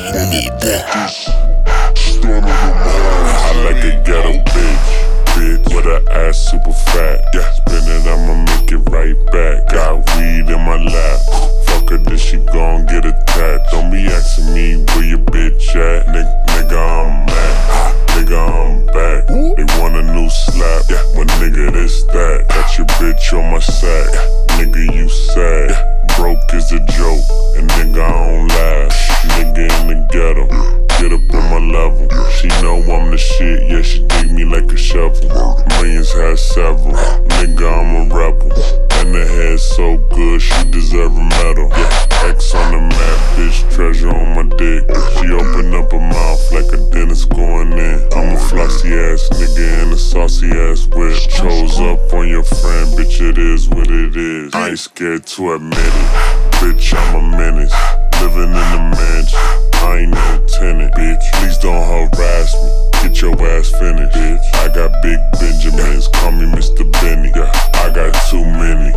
need that. I like a ghetto bitch with her ass super fat. Spin it, I'ma make it right back. Got weed in my lap. Fuck her, then she gon' get a tat. Don't be asking me where your bitch at. Nigga, I'm mad. Nigga, I'm back. They want a new slap. But nigga, this that. Got your bitch on my sack. Nigga, you sad. Broke is a joke. And nigga, I don't laugh. Nigga in the ghetto. Get up on my level. She know I'm the shit. Yeah, she dig me like a shovel. Millions had several. Nigga, I'm a rebel. And the head so good, she deserve a medal. X on the map, bitch, treasure on my dick. She open up her mouth like a dentist going in. I'm a flossy ass nigga in a saucy ass whip. Chose up on your friend, bitch, it is what it is. I ain't scared to admit it. Bitch, I'm a menace. Living in the mansion. I ain't no tenant, bitch. Please don't harass me. Get your ass finished, bitch. I got big Benjamins, call me Mr. Benny. I got too many.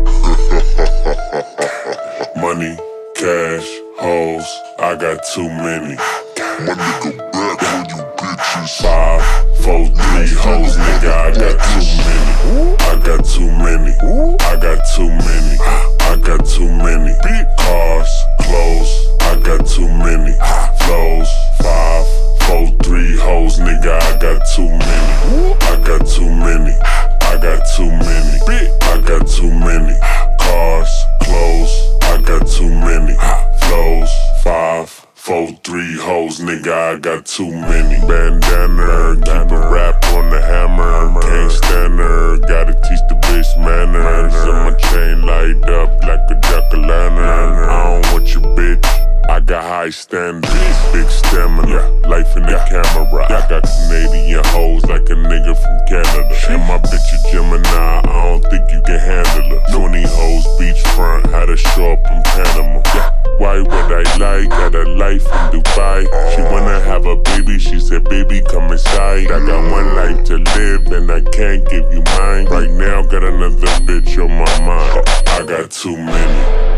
Money, cash, hoes, I got too many. My nigga back on you bitches. 5, 4, 3 hoes, nigga, I got too many. I got too many. I got too many. I got too many. Cars, clothes, I got too many. Flows, 5, 4, 3 hoes, nigga, I got too many. I got too many. I got too many. I got too many. Cars, clothes, I got too many. Flows, 5, 4, 3 hoes, nigga, I got too many. Bandana, keep a rap on the hammer. Can't stand her, gotta teach the bitch manners. And my chain light up like a jack-o'-lantern. I don't want your bitch, I got high standards. Big stamina, life in the camera. I got Canadian hoes like a nigga from Canada. And my bitch a Gemini, I don't think you can handle her. 20 hoes beachfront, had to show up in Panama. Why would I lie? Got a life in Dubai. She wanna have a baby, she said baby come inside. I got one life to live and I can't give you mine. Right now got another bitch on my mind. I got too many.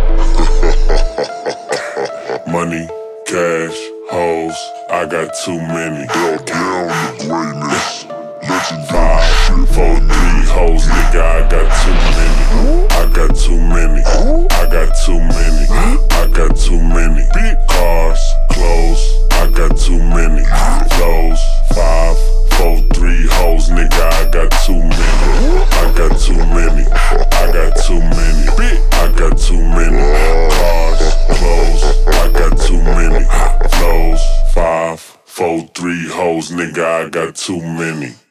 Money, cash, hoes, I got too many. Down the greatness. 5, 4, 3 hoes, nigga, I got too many. I got too many. I got too many. I got too many. Cars, clothes, I got too many. Flows, 5, 4, 3 hoes, nigga, I got too many. I got too many. I got too many. I got too many. Cars, clothes, I got too many. Flows, 5, 4, 3 hoes, nigga, I got too many.